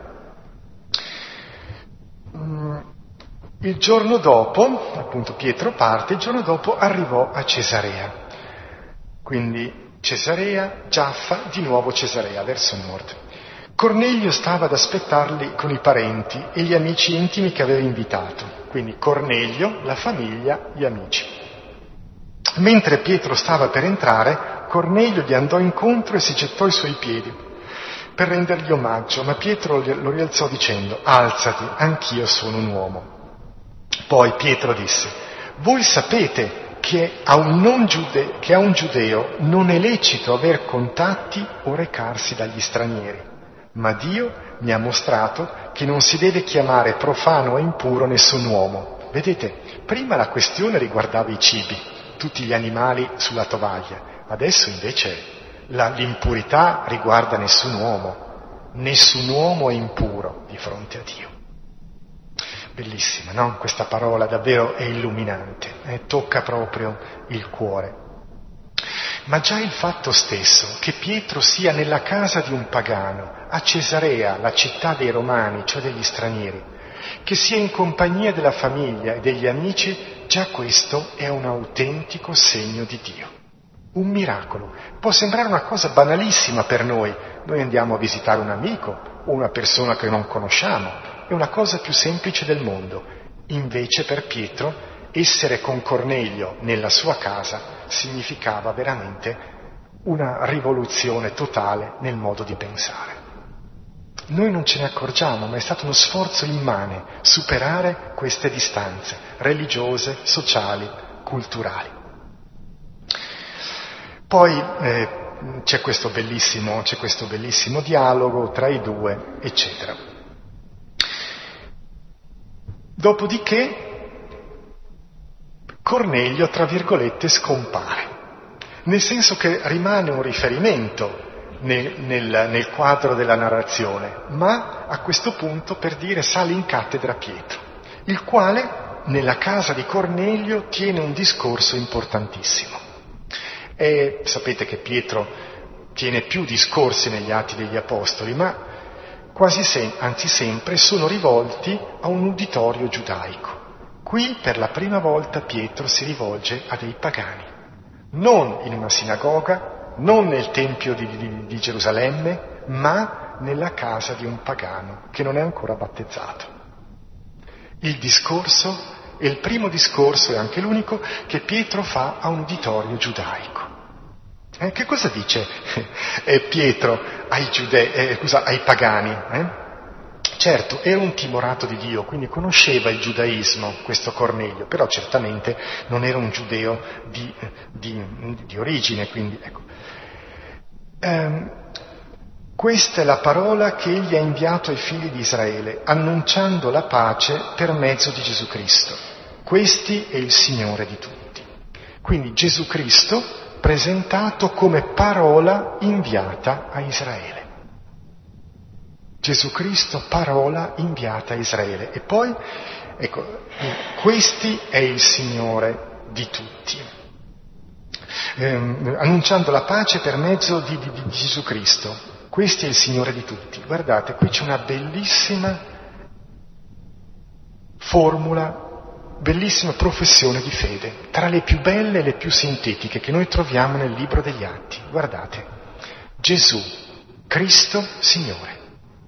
Il giorno dopo, appunto Pietro parte, il giorno dopo arrivò a Cesarea. Quindi Cesarea, Giaffa, di nuovo Cesarea, verso nord. Cornelio stava ad aspettarli con i parenti e gli amici intimi che aveva invitato. Quindi Cornelio, la famiglia, gli amici. Mentre Pietro stava per entrare, Cornelio gli andò incontro e si gettò ai suoi piedi per rendergli omaggio, ma Pietro lo rialzò dicendo: alzati, anch'io sono un uomo. Poi Pietro disse: voi sapete che a un giudeo non è lecito aver contatti o recarsi dagli stranieri, ma Dio mi ha mostrato che non si deve chiamare profano e impuro nessun uomo. Vedete, prima la questione riguardava i cibi, tutti gli animali sulla tovaglia, adesso invece l'impurità riguarda nessun uomo è impuro di fronte a Dio. Bellissima, no? Questa parola davvero è illuminante, tocca proprio il cuore. Ma già il fatto stesso che Pietro sia nella casa di un pagano, a Cesarea, la città dei Romani, cioè degli stranieri, che sia in compagnia della famiglia e degli amici, già questo è un autentico segno di Dio. Un miracolo. Può sembrare una cosa banalissima per noi. Noi andiamo a visitare un amico o una persona che non conosciamo. È una cosa più semplice del mondo. Invece per Pietro essere con Cornelio nella sua casa significava veramente una rivoluzione totale nel modo di pensare. Noi non ce ne accorgiamo, ma è stato uno sforzo immane superare queste distanze religiose, sociali, culturali. Poi c'è questo bellissimo dialogo tra i due, eccetera. Dopodiché Cornelio, tra virgolette, scompare, nel senso che rimane un riferimento nel quadro della narrazione, ma a questo punto, per dire, sale in cattedra Pietro, il quale nella casa di Cornelio tiene un discorso importantissimo. E sapete che Pietro tiene più discorsi negli Atti degli Apostoli, ma anzi sempre sono rivolti a un uditorio giudaico. Qui per la prima volta Pietro si rivolge a dei pagani, non in una sinagoga, non nel Tempio di Gerusalemme, ma nella casa di un pagano che non è ancora battezzato. Il primo discorso, e anche l'unico, che Pietro fa a un uditorio giudaico. Che cosa dice Pietro ai pagani? Certo, era un timorato di Dio, quindi conosceva il giudaismo, questo Cornelio, però certamente non era un giudeo di origine, quindi ecco. Questa è la parola che egli ha inviato ai figli di Israele, annunciando la pace per mezzo di Gesù Cristo. Questi è il Signore di tutti. Quindi Gesù Cristo presentato come parola inviata a Israele. Gesù Cristo, parola inviata a Israele. E poi, ecco, questi è il Signore di tutti. Annunciando la pace per mezzo di Gesù Cristo. Questo è il Signore di tutti. Guardate, qui c'è una bellissima formula, bellissima professione di fede, tra le più belle e le più sintetiche che noi troviamo nel libro degli Atti. Guardate, Gesù, Cristo, Signore.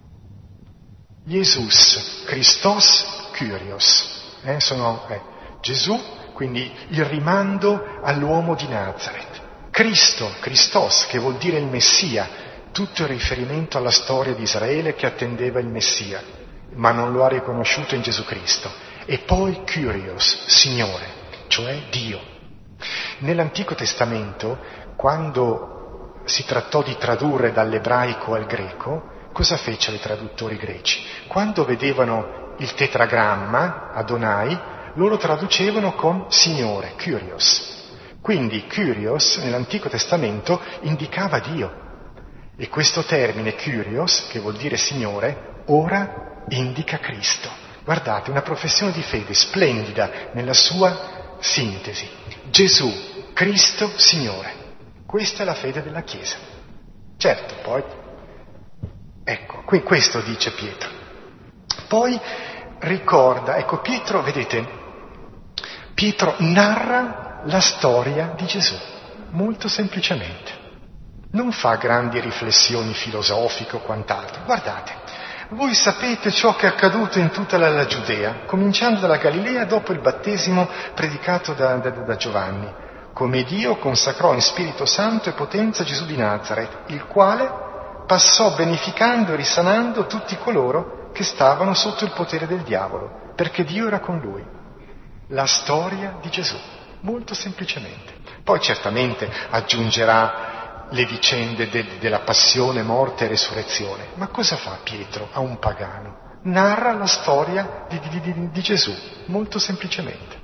Jesus Christos Kyrios. Gesù, quindi il rimando all'uomo di Nazareth. Cristo, Christos, che vuol dire il Messia, tutto il riferimento alla storia di Israele che attendeva il Messia, ma non lo ha riconosciuto in Gesù Cristo. E poi Kyrios, Signore, cioè Dio. Nell'Antico Testamento, quando si trattò di tradurre dall'ebraico al greco, cosa fecero i traduttori greci? Quando vedevano il tetragramma, Adonai, loro traducevano con Signore, Kyrios. Quindi Kyrios nell'Antico Testamento indicava Dio. E questo termine Kyrios, che vuol dire Signore, ora indica Cristo. Guardate, una professione di fede splendida nella sua sintesi. Gesù, Cristo, Signore. Questa è la fede della Chiesa. Certo, poi, ecco, questo dice Pietro. Poi ricorda, ecco, Pietro, vedete, Pietro narra la storia di Gesù, molto semplicemente. Non fa grandi riflessioni filosofiche o quant'altro. Guardate, voi sapete ciò che è accaduto in tutta la Giudea, cominciando dalla Galilea dopo il battesimo predicato da Giovanni, come Dio consacrò in Spirito Santo e potenza Gesù di Nazareth, il quale passò beneficando e risanando tutti coloro che stavano sotto il potere del diavolo, perché Dio era con lui. La storia di Gesù, molto semplicemente. Poi certamente aggiungerà le vicende della passione, morte e resurrezione. Ma cosa fa Pietro a un pagano? Narra la storia di Gesù, molto semplicemente.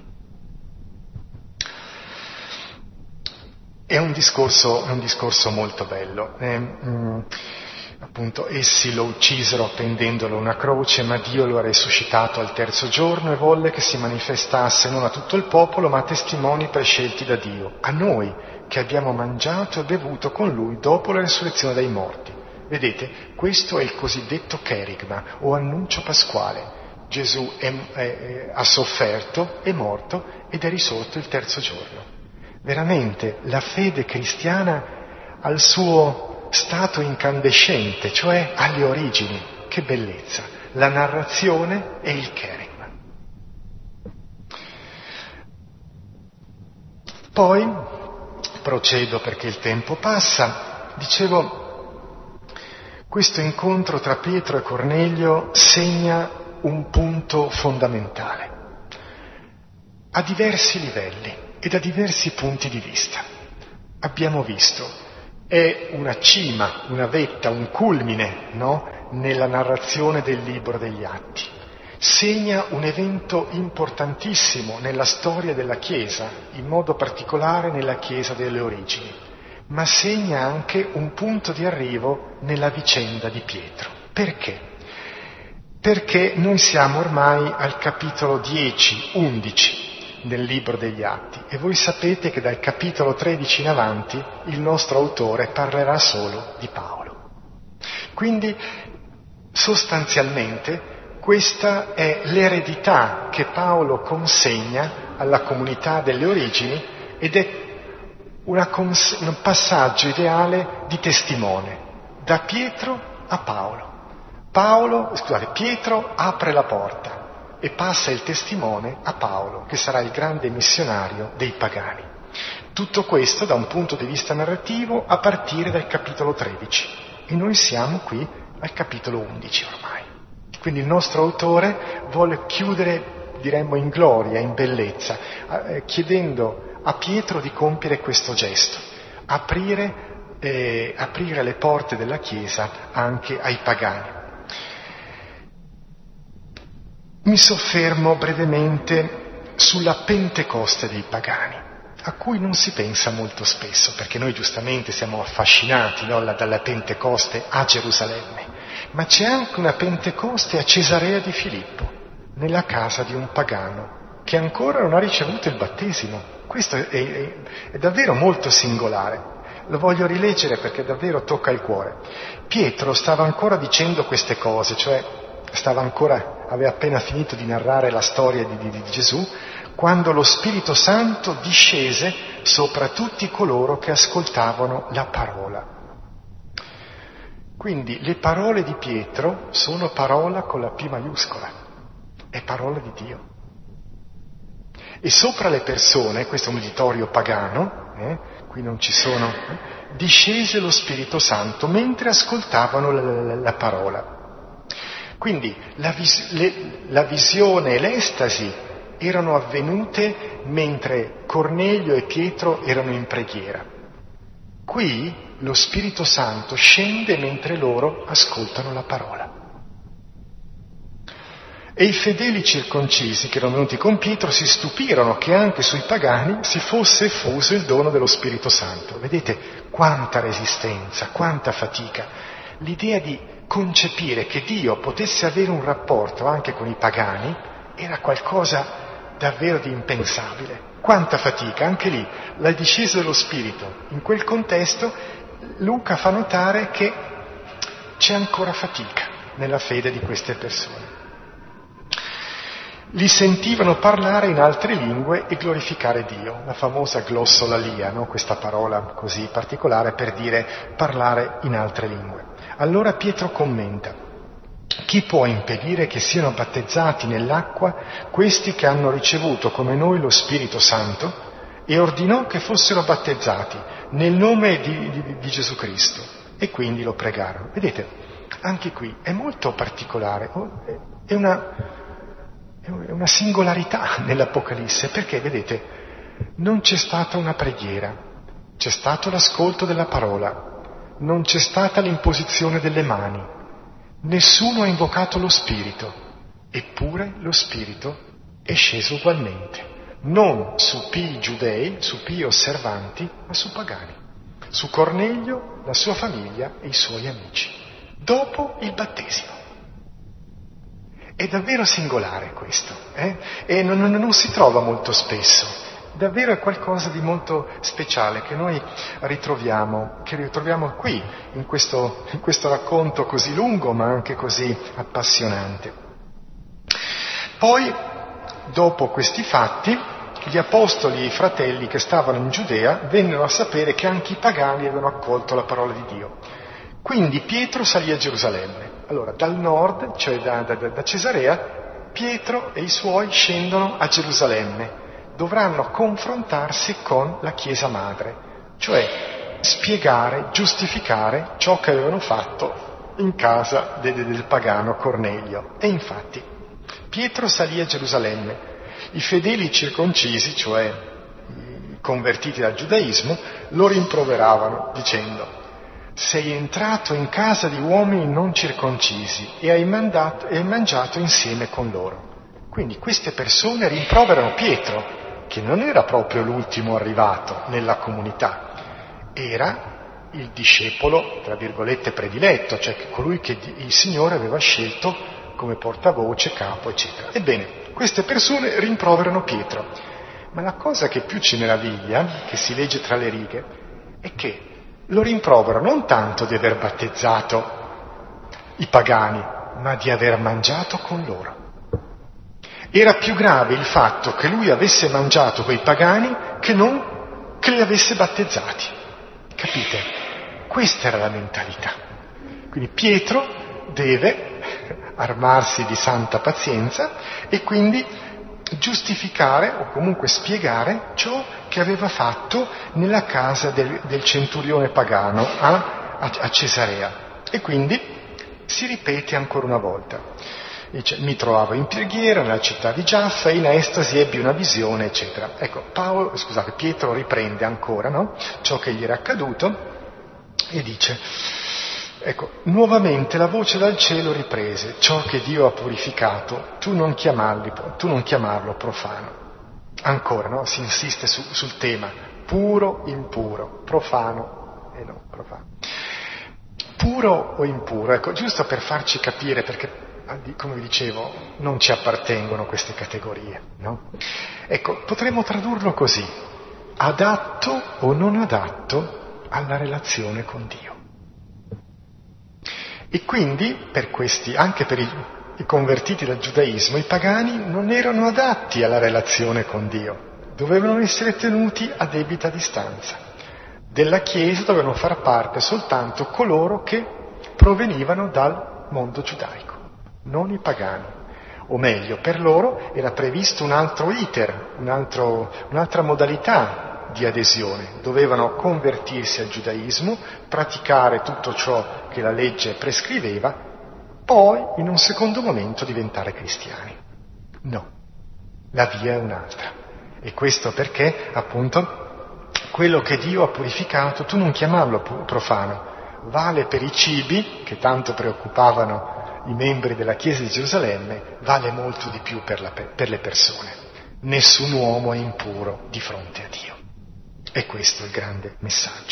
È un discorso molto bello. Appunto, essi lo uccisero appendendolo a una croce, ma Dio lo ha resuscitato al terzo giorno e volle che si manifestasse non a tutto il popolo, ma a testimoni prescelti da Dio, a noi che abbiamo mangiato e bevuto con lui dopo la resurrezione dai morti. Vedete, questo è il cosiddetto cherigma o annuncio pasquale. Gesù ha sofferto, è morto ed è risorto il terzo giorno. Veramente la fede cristiana ha il suo stato incandescente, cioè alle origini. Che bellezza! La narrazione e il cherigma. Poi procedo perché il tempo passa. Dicevo, questo incontro tra Pietro e Cornelio segna un punto fondamentale, a diversi livelli e da diversi punti di vista. Abbiamo visto, è una cima, una vetta, un culmine, no? Nella narrazione del libro degli Atti. Segna un evento importantissimo nella storia della Chiesa, in modo particolare nella Chiesa delle origini, ma segna anche un punto di arrivo nella vicenda di Pietro. Perché? Perché noi siamo ormai al capitolo 10, 11 del libro degli Atti e voi sapete che dal capitolo 13 in avanti il nostro autore parlerà solo di Paolo. Quindi sostanzialmente questa è l'eredità che Paolo consegna alla comunità delle origini ed è un passaggio ideale di testimone da Pietro a Paolo. Pietro apre la porta e passa il testimone a Paolo, che sarà il grande missionario dei pagani. Tutto questo da un punto di vista narrativo a partire dal capitolo 13 e noi siamo qui al capitolo 11 ormai. Quindi il nostro autore vuole chiudere, diremmo, in gloria, in bellezza, chiedendo a Pietro di compiere questo gesto, aprire le porte della Chiesa anche ai pagani. Mi soffermo brevemente sulla Pentecoste dei pagani, a cui non si pensa molto spesso, perché noi giustamente siamo affascinati, no, dalla Pentecoste a Gerusalemme, ma c'è anche una Pentecoste a Cesarea di Filippo, nella casa di un pagano, che ancora non ha ricevuto il battesimo. Questo è davvero molto singolare. Lo voglio rileggere perché davvero tocca il cuore. Pietro stava ancora dicendo queste cose, cioè aveva appena finito di narrare la storia di Gesù, quando lo Spirito Santo discese sopra tutti coloro che ascoltavano la parola. Quindi le parole di Pietro sono parola con la P maiuscola, è parola di Dio. E sopra le persone, questo è un uditorio pagano, qui non ci sono, discese lo Spirito Santo mentre ascoltavano la parola. Quindi la visione e l'estasi erano avvenute mentre Cornelio e Pietro erano in preghiera. Qui lo Spirito Santo scende mentre loro ascoltano la parola. E i fedeli circoncisi che erano venuti con Pietro si stupirono che anche sui pagani si fosse effuso il dono dello Spirito Santo. Vedete quanta resistenza, quanta fatica. L'idea di concepire che Dio potesse avere un rapporto anche con i pagani era qualcosa davvero di impensabile. Quanta fatica, anche lì, la discesa dello Spirito. In quel contesto Luca fa notare che c'è ancora fatica nella fede di queste persone. Li sentivano parlare in altre lingue e glorificare Dio, la famosa glossolalia, no? Questa parola così particolare per dire parlare in altre lingue. Allora Pietro commenta: chi può impedire che siano battezzati nell'acqua questi che hanno ricevuto come noi lo Spirito Santo? E ordinò che fossero battezzati nel nome di Gesù Cristo. E quindi lo pregarono. Vedete, anche qui è molto particolare, è una singolarità nell'Apocalisse, perché vedete, non c'è stata una preghiera, c'è stato l'ascolto della parola, non c'è stata l'imposizione delle mani, nessuno ha invocato lo Spirito, eppure lo Spirito è sceso ugualmente, non su pii giudei, su pii osservanti, ma su pagani, su Cornelio, la sua famiglia e i suoi amici, dopo il battesimo. È davvero singolare questo, e non si trova molto spesso. Davvero è qualcosa di molto speciale che noi ritroviamo qui, in questo racconto così lungo ma anche così appassionante. Poi, dopo questi fatti, gli apostoli e i fratelli che stavano in Giudea vennero a sapere che anche i pagani avevano accolto la parola di Dio. Quindi Pietro salì a Gerusalemme. Allora, dal nord, cioè da Cesarea, Pietro e i suoi scendono a Gerusalemme. Dovranno confrontarsi con la Chiesa Madre, cioè spiegare, giustificare ciò che avevano fatto in casa del pagano Cornelio. E infatti, Pietro salì a Gerusalemme. I fedeli circoncisi, cioè i convertiti dal giudaismo, lo rimproveravano dicendo: sei entrato in casa di uomini non circoncisi e hai mangiato insieme con loro. Quindi queste persone rimproverano Pietro, che non era proprio l'ultimo arrivato nella comunità, era il discepolo, tra virgolette, prediletto, cioè colui che il Signore aveva scelto come portavoce, capo, eccetera. Ebbene, queste persone rimproverano Pietro, ma la cosa che più ci meraviglia, che si legge tra le righe, è che lo rimprovero non tanto di aver battezzato i pagani, ma di aver mangiato con loro. Era più grave il fatto che lui avesse mangiato coi pagani che non che li avesse battezzati. Capite? Questa era la mentalità. Quindi Pietro deve armarsi di santa pazienza e quindi giustificare o comunque spiegare ciò che aveva fatto nella casa del centurione pagano a Cesarea. E quindi si ripete ancora una volta. Dice: mi trovavo in preghiera nella città di Giaffa e in estasi ebbi una visione, eccetera. Ecco, Pietro riprende ancora, no? Ciò che gli era accaduto e dice: ecco, nuovamente la voce dal cielo riprese: ciò che Dio ha purificato, tu non chiamarlo profano. Ancora, no? Si insiste sul tema puro, impuro, profano e non profano. Puro o impuro, ecco, giusto per farci capire, perché come vi dicevo non ci appartengono queste categorie, no? Ecco, potremmo tradurlo così: adatto o non adatto alla relazione con Dio. E quindi per questi, anche per i convertiti dal giudaismo, i pagani non erano adatti alla relazione con Dio, dovevano essere tenuti a debita distanza. Della Chiesa dovevano far parte soltanto coloro che provenivano dal mondo giudaico, non i pagani. O meglio, per loro era previsto un altro iter, un'altra modalità di adesione. Dovevano convertirsi al giudaismo, praticare tutto ciò che la legge prescriveva, poi in un secondo momento diventare cristiani. No, la via è un'altra. E questo perché, appunto, quello che Dio ha purificato, tu non chiamarlo profano, vale per i cibi, che tanto preoccupavano i membri della Chiesa di Gerusalemme, vale molto di più per le persone. Nessun uomo è impuro di fronte a Dio. E questo è il grande messaggio.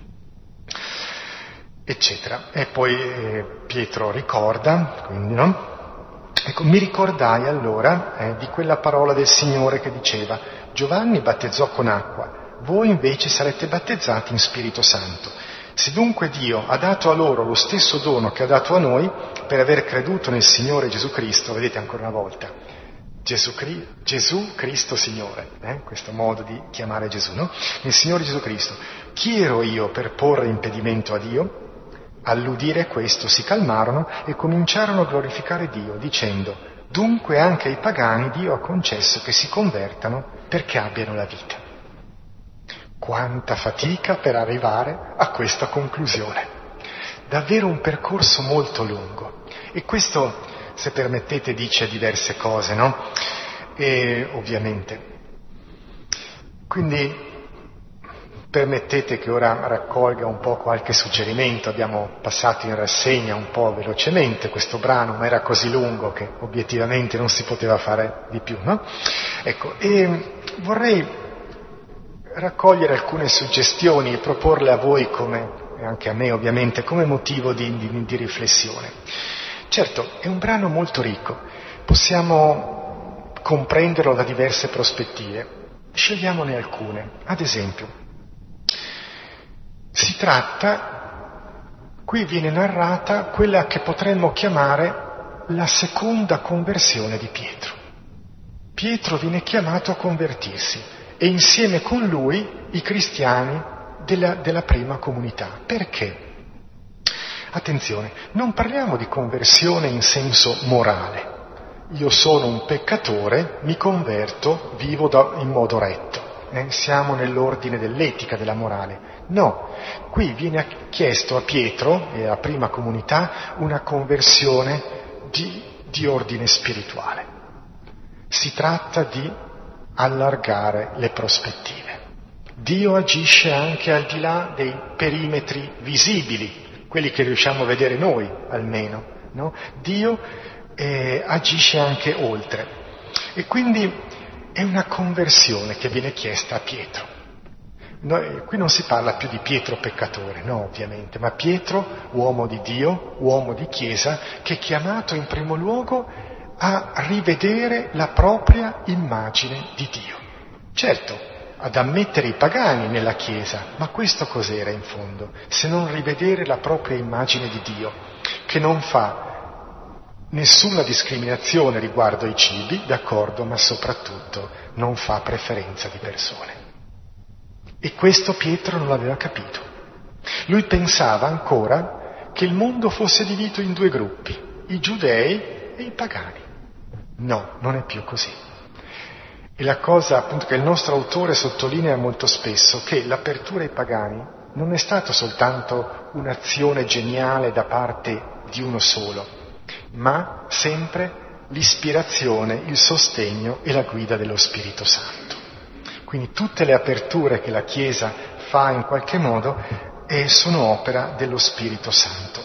Eccetera. E poi Pietro ricorda, quindi, no? Ecco, mi ricordai allora di quella parola del Signore che diceva: Giovanni battezzò con acqua, voi invece sarete battezzati in Spirito Santo. Se dunque Dio ha dato a loro lo stesso dono che ha dato a noi per aver creduto nel Signore Gesù Cristo, vedete ancora una volta, Gesù Cristo Signore, questo modo di chiamare Gesù, no? Nel Signore Gesù Cristo, chi ero io per porre impedimento a Dio? All'udire questo si calmarono e cominciarono a glorificare Dio, dicendo: dunque anche ai pagani Dio ha concesso che si convertano perché abbiano la vita. Quanta fatica per arrivare a questa conclusione. Davvero un percorso molto lungo. E questo, se permettete, dice diverse cose, no? E ovviamente. Quindi permettete che ora raccolga un po' qualche suggerimento. Abbiamo passato in rassegna un po' velocemente questo brano, ma era così lungo che obiettivamente non si poteva fare di più, no? Ecco, e vorrei raccogliere alcune suggestioni e proporle a voi, e anche a me ovviamente, come motivo di riflessione. Certo, è un brano molto ricco, possiamo comprenderlo da diverse prospettive, scegliamone alcune. Ad esempio, si tratta, qui viene narrata quella che potremmo chiamare la seconda conversione di Pietro. Pietro viene chiamato a convertirsi e insieme con lui i cristiani della prima comunità. Perché? Attenzione, non parliamo di conversione in senso morale. Io sono un peccatore, mi converto, vivo in modo retto. Siamo nell'ordine dell'etica, della morale. No, qui viene chiesto a Pietro e alla prima comunità una conversione di ordine spirituale. Si tratta di allargare le prospettive. Dio agisce anche al di là dei perimetri visibili, quelli che riusciamo a vedere noi almeno, no? Dio agisce anche oltre. E quindi è una conversione che viene chiesta a Pietro. Qui non si parla più di Pietro peccatore, no, ovviamente, ma Pietro, uomo di Dio, uomo di Chiesa, che è chiamato in primo luogo a rivedere la propria immagine di Dio. Certo, ad ammettere i pagani nella Chiesa, ma questo cos'era in fondo? Se non rivedere la propria immagine di Dio, che non fa nessuna discriminazione riguardo ai cibi, d'accordo, ma soprattutto non fa preferenza di persone. E questo Pietro non l'aveva capito. Lui pensava ancora che il mondo fosse diviso in due gruppi, i giudei e i pagani. No, non è più così. E la cosa appunto che il nostro autore sottolinea molto spesso, che l'apertura ai pagani non è stata soltanto un'azione geniale da parte di uno solo, ma sempre l'ispirazione, il sostegno e la guida dello Spirito Santo. Quindi tutte le aperture che la Chiesa fa in qualche modo sono opera dello Spirito Santo.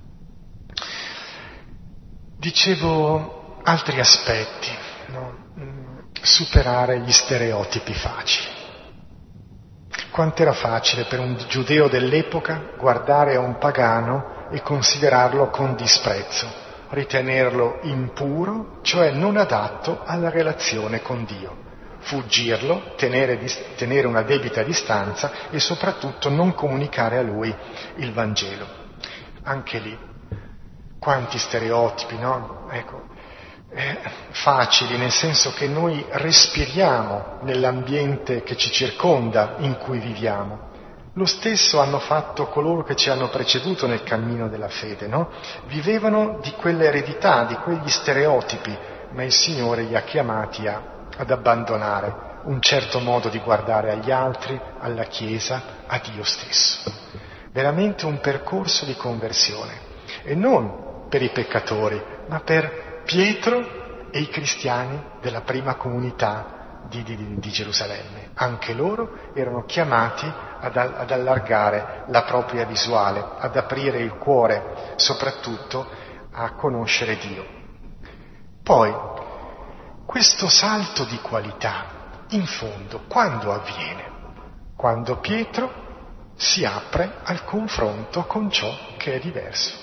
Dicevo altri aspetti, no? Superare gli stereotipi facili. Quant'era facile per un giudeo dell'epoca guardare a un pagano e considerarlo con disprezzo, ritenerlo impuro, cioè non adatto alla relazione con Dio, fuggirlo, tenere una debita distanza e soprattutto non comunicare a lui il Vangelo. Anche lì, quanti stereotipi, no? Ecco, facili, nel senso che noi respiriamo nell'ambiente che ci circonda, in cui viviamo. Lo stesso hanno fatto coloro che ci hanno preceduto nel cammino della fede, no? Vivevano di quell'eredità, di quegli stereotipi, ma il Signore li ha chiamati ad abbandonare un certo modo di guardare agli altri, alla Chiesa, a Dio stesso. Veramente un percorso di conversione. E non per i peccatori, ma per Pietro e i cristiani della prima comunità di Gerusalemme. Anche loro erano chiamati ad allargare la propria visuale, ad aprire il cuore, soprattutto a conoscere Dio. Poi, questo salto di qualità, in fondo, quando avviene? Quando Pietro si apre al confronto con ciò che è diverso.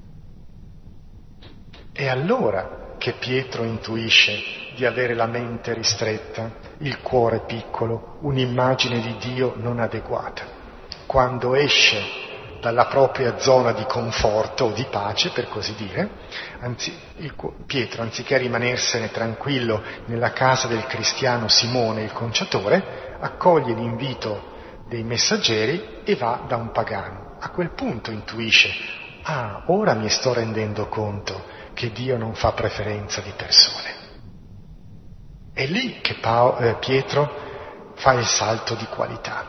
È allora che Pietro intuisce di avere la mente ristretta, il cuore piccolo, un'immagine di Dio non adeguata. Quando esce dalla propria zona di conforto o di pace, per così dire, Pietro, anziché rimanersene tranquillo nella casa del cristiano Simone, il conciatore, accoglie l'invito dei messaggeri e va da un pagano. A quel punto intuisce: ah, ora mi sto rendendo conto che Dio non fa preferenza di persone. È lì che Pietro fa il salto di qualità.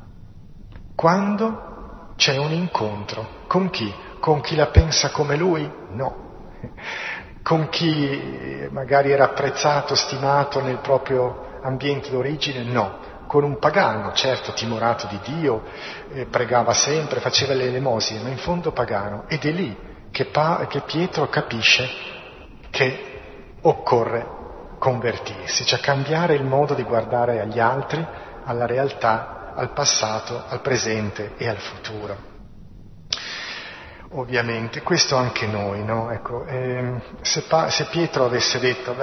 Quando c'è un incontro con chi? Con chi la pensa come lui? No. Con chi magari era apprezzato, stimato nel proprio ambiente d'origine? No. Con un pagano, certo timorato di Dio, pregava sempre, faceva le elemosine, ma in fondo pagano. Ed è lì che Pietro capisce che occorre convertirsi, cioè cambiare il modo di guardare agli altri, alla realtà, al passato, al presente e al futuro. Ovviamente, questo anche noi, no? Ecco, se Pietro avesse detto,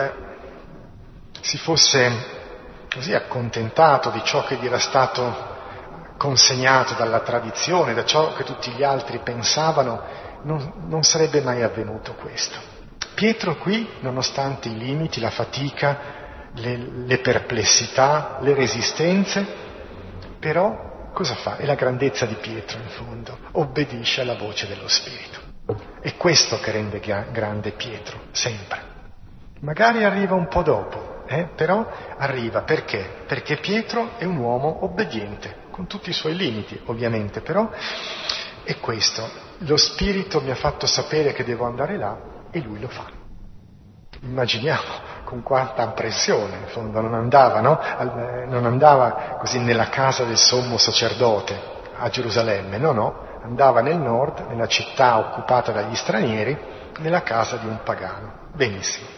si fosse così accontentato di ciò che gli era stato consegnato dalla tradizione, da ciò che tutti gli altri pensavano, non sarebbe mai avvenuto questo. Pietro qui, nonostante i limiti, la fatica, le perplessità, le resistenze, però cosa fa? È la grandezza di Pietro in fondo, obbedisce alla voce dello Spirito. È questo che rende grande Pietro, sempre. Magari arriva un po' dopo, però arriva. Perché? Perché Pietro è un uomo obbediente, con tutti i suoi limiti ovviamente, però è questo. Lo Spirito mi ha fatto sapere che devo andare là e lui lo fa. Immaginiamo con quanta pressione, in fondo non andava, no? Non andava così nella casa del sommo sacerdote a Gerusalemme, no, andava nel nord, nella città occupata dagli stranieri, nella casa di un pagano. Benissimo.